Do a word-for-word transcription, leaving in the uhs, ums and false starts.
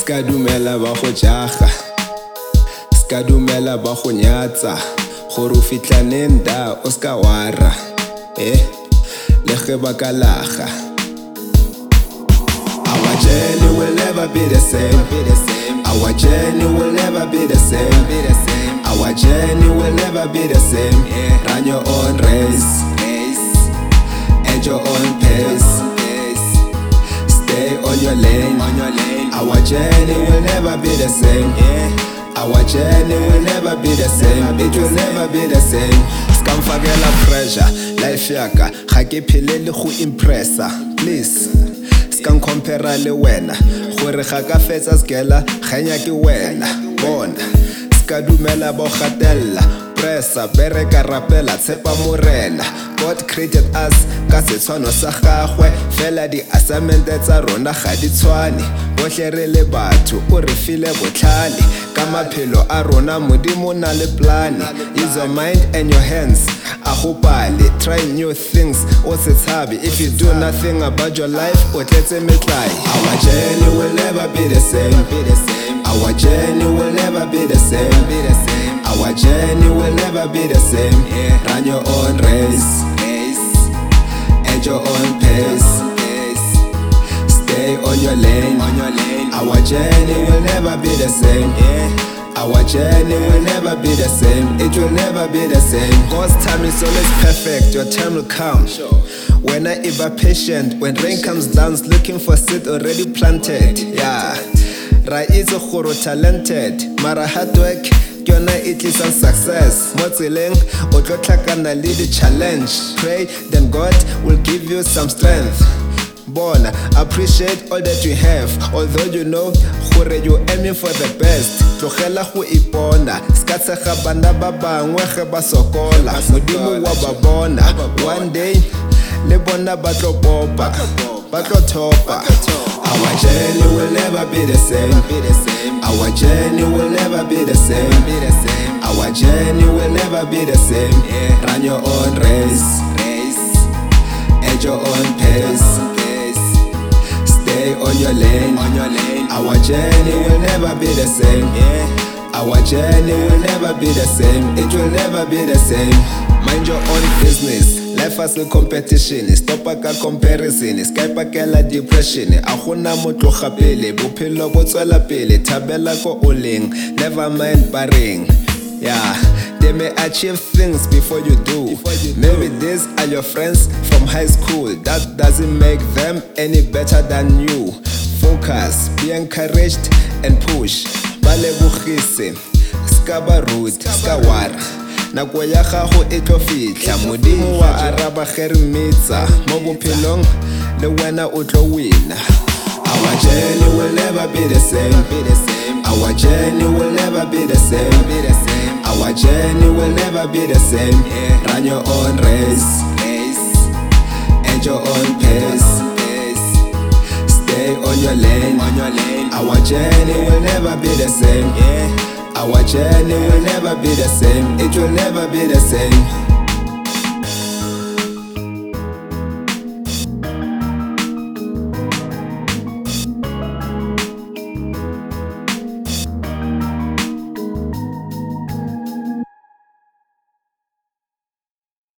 Ska dumela ba go jaga, ska dumela ba go nyatsa, gore o fitlane nda o ska wara, eh le ge ba ka laga. Our journey will never be the same. Our journey will never be the same. Our journey will never be the same. Run your own race, at your own pace. Stay on your lane. Our journey will never be the same. Our journey will never be the same. It will never be the same. Skamfakela pressure, life yaka ga ke phelele go impressa. Please skan compare le wena gore ga ka fetsa skela ganya ke wena bona. Ska dumela bo gatella pressa bereka rapela tshepa morena. God created us ka setshwano sa gagwe fela di assignment tsa rona ga di tshwane. Bohle re le batho o re file botlhale ka maphelo a rona modimo na le plan. Use your mind and your hands. Ahopale, try new things. O se tshabe if you do nothing about your life o tletse metlai. Our journey will never be the same. Our journey will never be the same. Our journey will never be the same. Run your own race, at your own pace. Stay on your lane. Our journey will never be the same. Our journey will never be the same. It will never be the same. God's time is always perfect. Your time will come. When I ever patient, when rain comes down, looking for seed already planted. Yeah, right is a horo talented. Mara hard work, yona it is a success. Motsileng, otlotla lead the challenge. Pray, then God will give you some strength. Bona, appreciate all that you have. Although you know, gore you aiming for the best. Tlogela go ipona, ska tshega bana ba bangwe ge ba sokola. Modimo wa ba bona, one day le bona ba tlo popa, ba tlo thopa. Our journey will never be the same. Our journey will never be the same. Our journey will never be the same. Run your own race, at your own pace. Stay on your lane. Our journey will never be the same. Our journey will never be the same. It will never be the same. Mind your own business. Life as a competition. Stop a comparison. Skype a la depression. Ahuna motloga pele. Bophelo bo tswela pele. Tabela ko oling. Never mind barring. Yeah, they may achieve things before you do. Maybe these are your friends from high school. That doesn't make them any better than you. Focus, be encouraged and push. Balebogise, ska ba root, ska war. Nako ya gago e tlo fitla. Modimo wa araba ge re metsa. Mo bophelong le wena o tlo wina. Our journey will never be the same. Our journey will never be the same. Our journey will never be the same. Run your own race, at your own pace. Stay on your lane. Our journey will never be the same. Our journey will never be the same. It will never be the same.